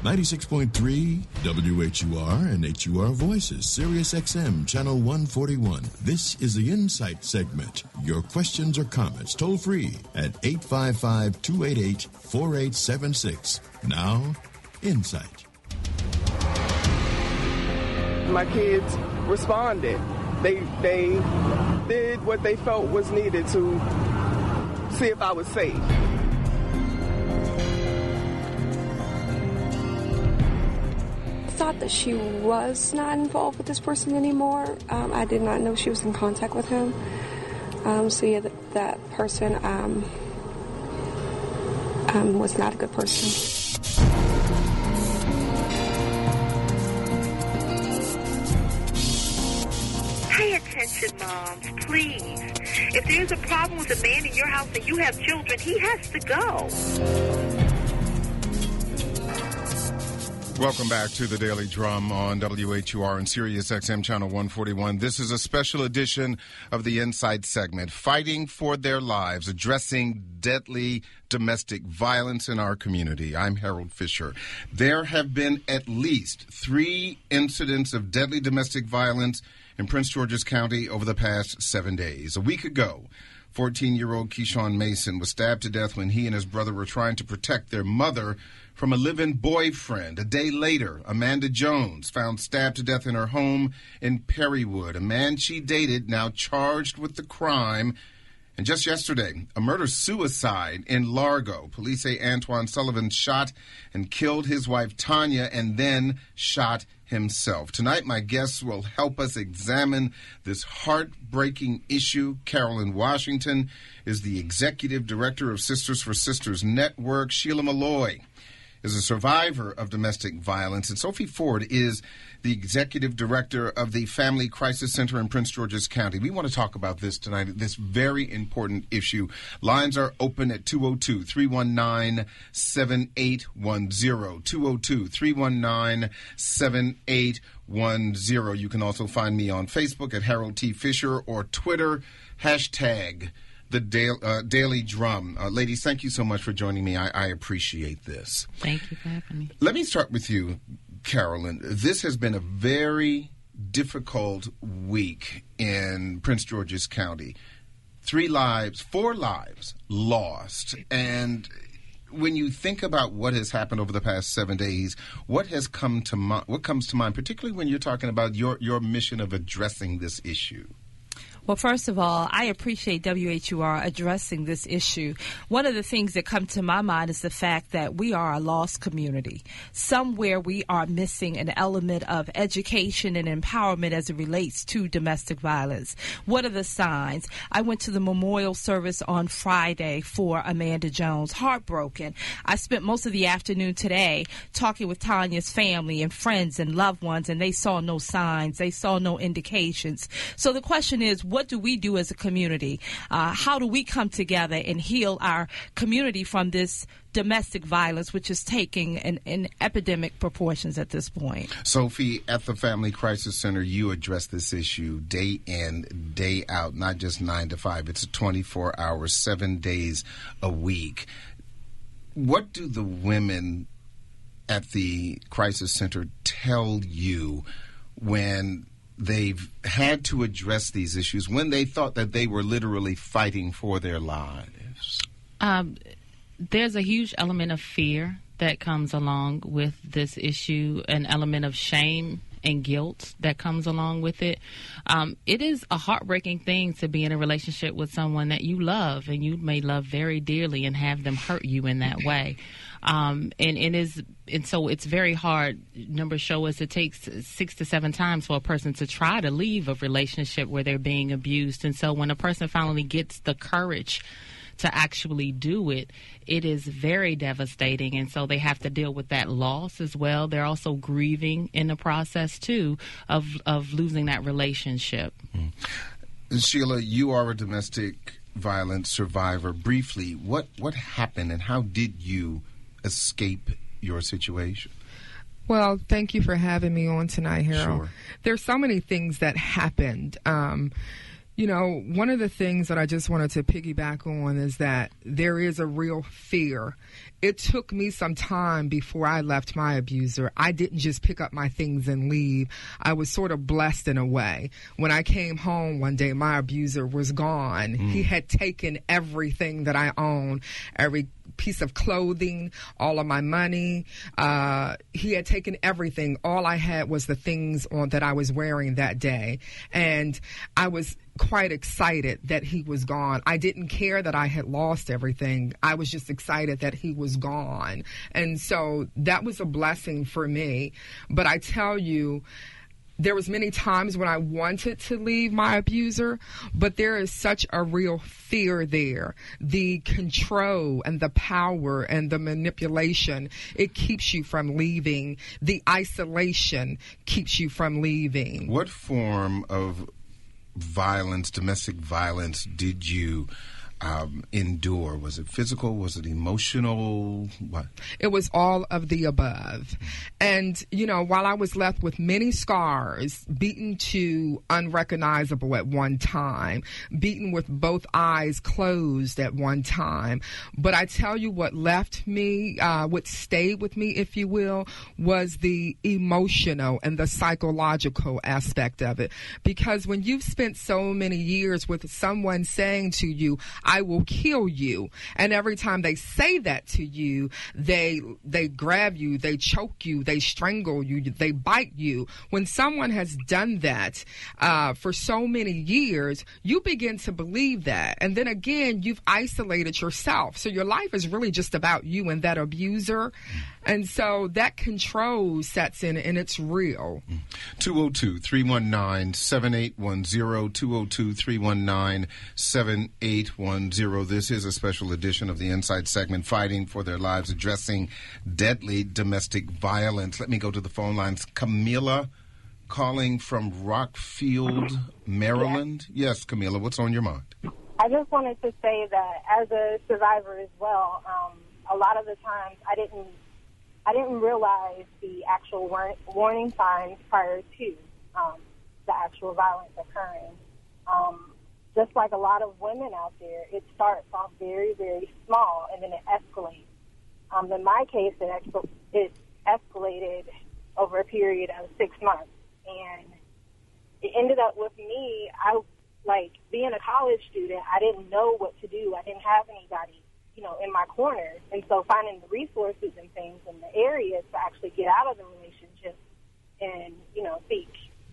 96.3 WHUR and HUR Voices, Sirius XM, Channel 141. This is the Insight segment. Your questions or comments toll free at 855-288-4876. Now, Insight. My kids responded. They did what they felt was needed to see if I was safe. Thought that she was not involved with this person anymore. I did not know she was in contact with him. That person was not a good person. Pay attention, moms, please. If there's a problem with a man in your house and you have children, he has to go. Welcome back to the Daily Drum on WHUR and Sirius XM Channel 141. This is a special edition of the Insight segment, Fighting for Their Lives, addressing deadly domestic violence in our community. I'm Harold Fisher. There have been at least 3 incidents of deadly domestic violence in Prince George's County over the past 7 days. A week ago, 14-year-old Keyshawn Mason was stabbed to death when he and his brother were trying to protect their mother from a live-in boyfriend. A day later, Amanda Jones found stabbed to death in her home in Perrywood. A man she dated now charged with the crime. And just yesterday, a murder-suicide in Largo. Police say Antoine Sullivan shot and killed his wife Tanya and then shot himself. Tonight, my guests will help us examine this heartbreaking issue. Carolyn Washington is the executive director of Sisters for Sisters Network. Sheila Malloy is a survivor of domestic violence, and Sophie Ford is the executive director of the Family Crisis Center in Prince George's County. We want to talk about this tonight, this very important issue. Lines are open at 202-319-7810, 202-319-7810. You can also find me on Facebook at Harold T. Fisher or Twitter, hashtag the Daily Drum. Ladies, thank you so much for joining me. I appreciate this. Thank you for having me. Let me start with you, Carolyn. This has been a very difficult week in Prince George's County. 4 lives lost. And when you think about what has happened over the past 7 days, what comes to mind, particularly when you're talking about your mission of addressing this issue? Well, first of all, I appreciate WHUR addressing this issue. One of the things that come to my mind is the fact that we are a lost community. Somewhere we are missing an element of education and empowerment as it relates to domestic violence. What are the signs? I went to the memorial service on Friday for Amanda Jones, heartbroken. I spent most of the afternoon today talking with Tanya's family and friends and loved ones, and they saw no signs. They saw no indications. So the question is, what do we do as a community? How do we come together and heal our community from this domestic violence, which is taking an epidemic proportions at this point? Sophie, at the Family Crisis Center, you address this issue day in, day out, not just 9 to 5. It's a 24 hours, 7 days a week. What do the women at the Crisis Center tell you when they've had to address these issues, when they thought that they were literally fighting for their lives? There's a huge element of fear that comes along with this issue, an element of shame and guilt that comes along with it. It is a heartbreaking thing to be in a relationship with someone that you love and you may love very dearly and have them hurt you in that way. And so it's very hard. Numbers show us it takes 6 to 7 times for a person to try to leave a relationship where they're being abused. And so when a person finally gets the courage to actually do it, it is very devastating. And so they have to deal with that loss as well. They're also grieving in the process, too, of losing that relationship. Sheila, you are a domestic violence survivor. Briefly, what happened and how did you escape your situation? Well, thank you for having me on tonight, Harold. Sure. There's so many things that happened. You know, one of the things that I just wanted to piggyback on is that there is a real fear. It took me some time before I left my abuser. I didn't just pick up my things and leave. I was sort of blessed in a way. When I came home one day, my abuser was gone. He had taken everything that I owned, every piece of clothing, all of my money. He had taken everything. All I had was the things on that I was wearing that day. And I was quite excited that he was gone. I didn't care that I had lost everything. I was just excited that he was gone. And so that was a blessing for me. But I tell you, there was many times when I wanted to leave my abuser, but there is such a real fear there. The control and the power and the manipulation, it keeps you from leaving. The isolation keeps you from leaving. What form of violence, domestic violence, did you endure? Was it physical? Was it emotional? What? It was all of the above. And, you know, while I was left with many scars, beaten to unrecognizable at one time, beaten with both eyes closed at one time. But I tell you what left me, what stayed with me, if you will, was the emotional and the psychological aspect of it. Because when you've spent so many years with someone saying to you, I will kill you. And every time they say that to you, they grab you, they choke you, they strangle you, they bite you. When someone has done that for so many years, you begin to believe that. And then again, you've isolated yourself. So your life is really just about you and that abuser. And so that control sets in, and it's real. 202-319-7810, 202-319-7810. This is a special edition of the Inside segment, Fighting for Their Lives, addressing deadly domestic violence. Let me go to the phone lines. Camila calling from Rockfield, Maryland. Yes, Camila, what's on your mind? I just wanted to say that as a survivor as well, a lot of the times I didn't realize the actual warning signs prior to the actual violence occurring. Just like a lot of women out there, it starts off very, very small, and then it escalates. In my case, it escalated over a period of 6 months, and it ended up with me, being a college student, I didn't know what to do. I didn't have anybody, in my corner. And so finding the resources and things in the area to actually get out of the relationship and, seek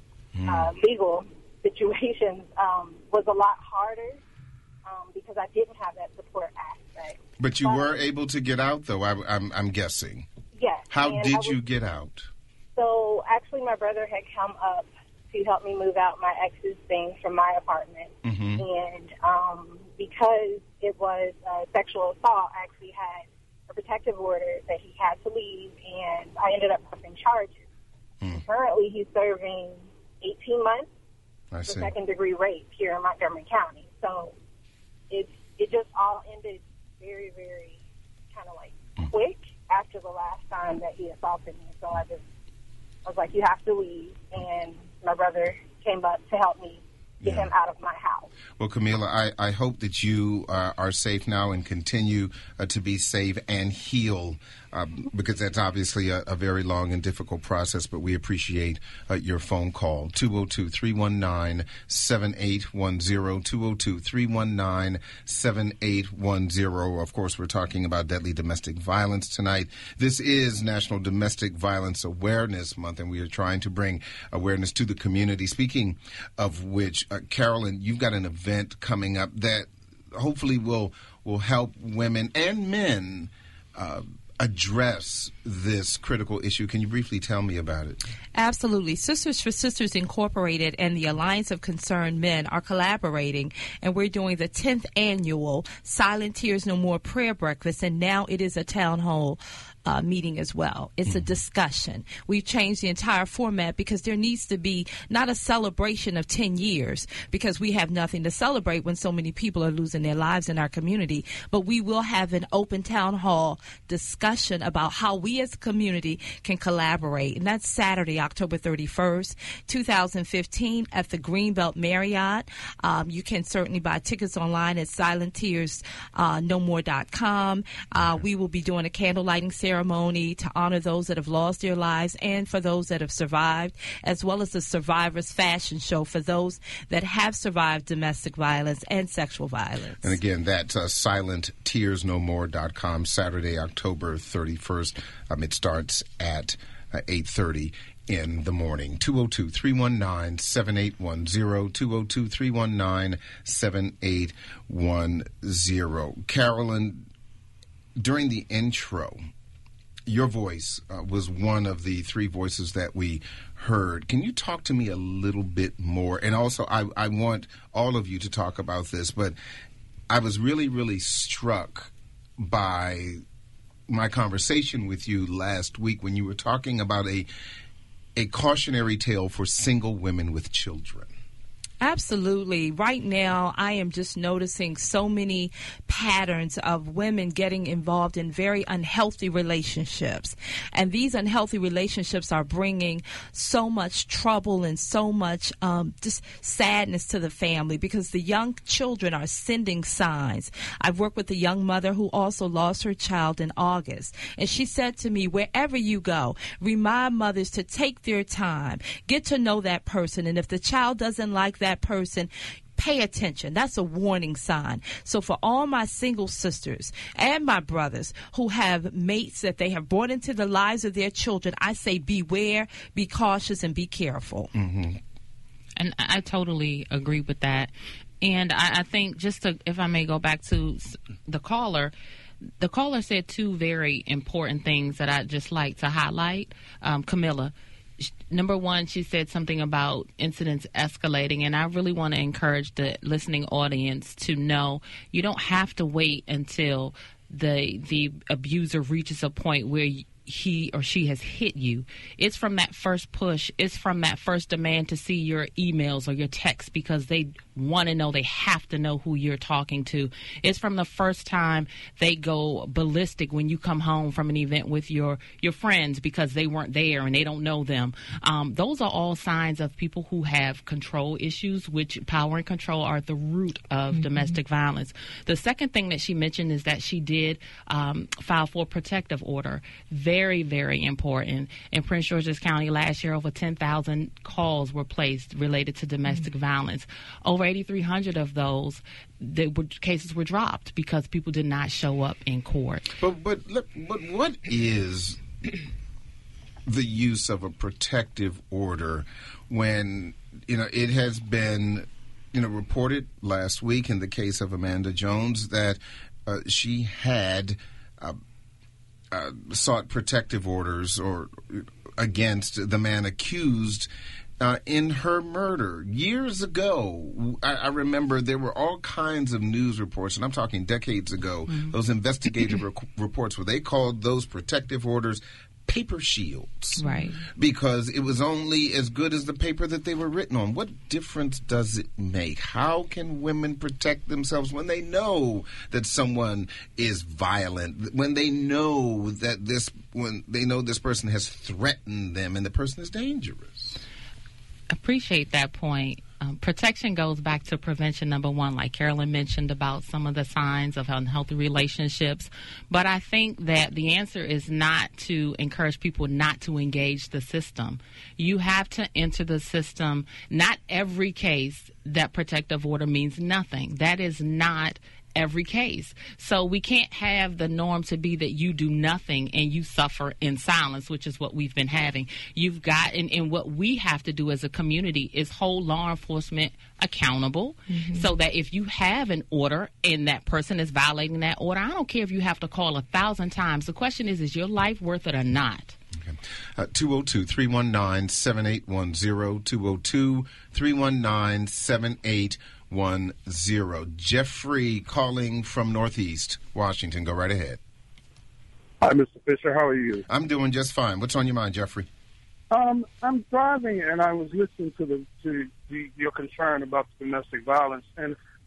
legal situations was a lot harder because I didn't have that support aspect. But you were able to get out, though, I'm guessing. Yes. How did you get out? So actually my brother had come up to help me move out my ex's things from my apartment. Mm-hmm. And because it was sexual assault, I actually had a protective order that he had to leave, and I ended up pressing charges. Currently, he's serving 18 months for second-degree rape here in Montgomery County. So it just all ended very, very kind of quick after the last time that he assaulted me. So I was like, you have to leave, and my brother came up to help me get him out of my house. Well, Camila, I hope that you are safe now and continue to be safe and heal, because that's obviously a very long and difficult process, but we appreciate your phone call. 202-319-7810, 202-319-7810. Of course, we're talking about deadly domestic violence tonight. This is National Domestic Violence Awareness Month, and we are trying to bring awareness to the community. Speaking of which, Carolyn, you've got an event coming up that hopefully will help women and men address this critical issue. Can you briefly tell me about it? Absolutely. Sisters for Sisters Incorporated and the Alliance of Concerned Men are collaborating, and we're doing the 10th annual Silent Tears No More prayer breakfast, and now it is a town hall meeting as well. It's a discussion. We've changed the entire format because there needs to be not a celebration of 10 years because we have nothing to celebrate when so many people are losing their lives in our community, but we will have an open town hall discussion discussion about how we as a community can collaborate. And that's Saturday, October 31st, 2015 at the Greenbelt Marriott. You can certainly buy tickets online at silenttearsnomore.com. We will be doing a candle lighting ceremony to honor those that have lost their lives and for those that have survived, as well as a survivors fashion show for those that have survived domestic violence and sexual violence. And again, that's silenttearsnomore.com, Saturday, October 31st. It starts at 8:30 in the morning. 202-319-7810, 202-319-7810. Carolyn, during the intro, your voice was one of the three voices that we heard. Can you talk to me a little bit more? And also, I want all of you to talk about this, but I was really, really struck by my conversation with you last week when you were talking about a cautionary tale for single women with children. Absolutely. Right now, I am just noticing so many patterns of women getting involved in very unhealthy relationships. And these unhealthy relationships are bringing so much trouble and so much just sadness to the family because the young children are sending signs. I've worked with a young mother who also lost her child in August. And she said to me, wherever you go, remind mothers to take their time, get to know that person. And if the child doesn't like that person, pay attention. That's a warning sign. So for all my single sisters and my brothers who have mates that they have brought into the lives of their children, I say beware, be cautious, and be careful. Mm-hmm. And I totally agree with that. And I think just to, if I may go back to the caller said two very important things that I'd just like to highlight. Camilla, number one, she said something about incidents escalating, and I really want to encourage the listening audience to know you don't have to wait until the abuser reaches a point where he or she has hit you. It's from that first push. It's from that first demand to see your emails or your texts because they want to know, they have to know who you're talking to. It's from the first time they go ballistic when you come home from an event with your friends because they weren't there and they don't know them. Those are all signs of people who have control issues, which power and control are at the root of domestic violence. The second thing that she mentioned is that she did file for a protective order. Very, very important. In Prince George's County last year, over 10,000 calls were placed related to domestic violence. Over 8,300 of those, cases were dropped because people did not show up in court. But what is the use of a protective order when it has been reported last week in the case of Amanda Jones that she had sought protective orders or against the man accused in her murder years ago. I remember there were all kinds of news reports, and I'm talking decades ago, those investigative reports where they called those protective orders paper shields. Right. Because it was only as good as the paper that they were written on. What difference does it make? How can women protect themselves when they know that someone is violent, when they know that this person has threatened them and the person is dangerous? Appreciate that point. Protection goes back to prevention, number one, like Carolyn mentioned about some of the signs of unhealthy relationships. But I think that the answer is not to encourage people not to engage the system. You have to enter the system. Not every case that protective order means nothing. That is not every case. So we can't have the norm to be that you do nothing and you suffer in silence, which is what we've been having. You've got, and what we have to do as a community is hold law enforcement accountable so that if you have an order and that person is violating that order, I don't care if you have to call 1,000 times. The question is your life worth it or not? 202-319-7810, 202-319-7810. Jeffrey calling from Northeast Washington. Go right ahead. Hi, Mr. Fisher. How are you? I'm doing just fine. What's on your mind, Jeffrey? I'm driving, and I was listening to your concern about domestic violence, and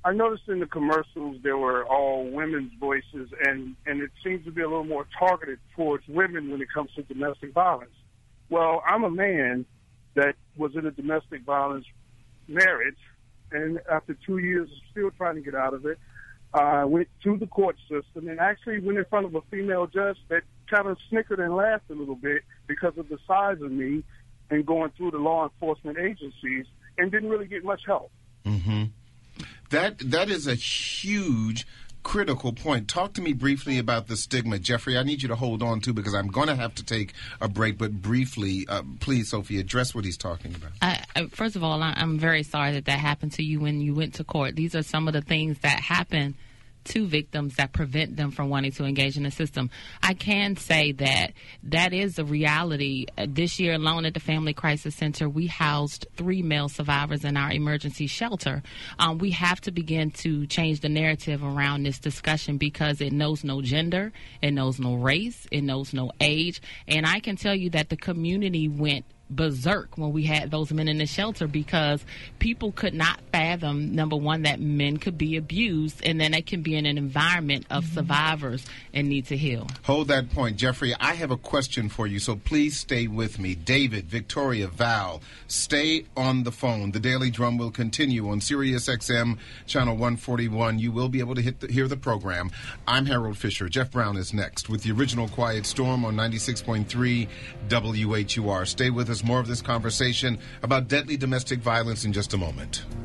I noticed in the commercials there were all women's voices, and it seems to be a little more targeted towards women when it comes to domestic violence. Well, I'm a man that was in a domestic violence marriage, and after 2 years of still trying to get out of it, I went through the court system and actually went in front of a female judge that kind of snickered and laughed a little bit because of the size of me and going through the law enforcement agencies, and didn't really get much help. Mm-hmm. That is a huge, critical point. Talk to me briefly about the stigma. Jeffrey, I need you to hold on to, because I'm going to have to take a break, but briefly, please, Sophie, address what he's talking about. First of all, I'm very sorry that happened to you when you went to court. These are some of the things that happen to victims that prevent them from wanting to engage in the system. I can say that is a reality. This year alone at the Family Crisis Center, we housed 3 male survivors in our emergency shelter. We have to begin to change the narrative around this discussion, because it knows no gender, it knows no race, it knows no age. And I can tell you that the community went berserk when we had those men in the shelter, because people could not fathom, number one, that men could be abused, and then they can be in an environment of survivors and need to heal. Hold that point. Jeffrey, I have a question for you, so please stay with me. David, Victoria, Val, stay on the phone. The Daily Drum will continue on Sirius XM Channel 141. You will be able to hear the program. I'm Harold Fisher. Jeff Brown is next with the original Quiet Storm on 96.3 WHUR. Stay with us. More of this conversation about deadly domestic violence in just a moment.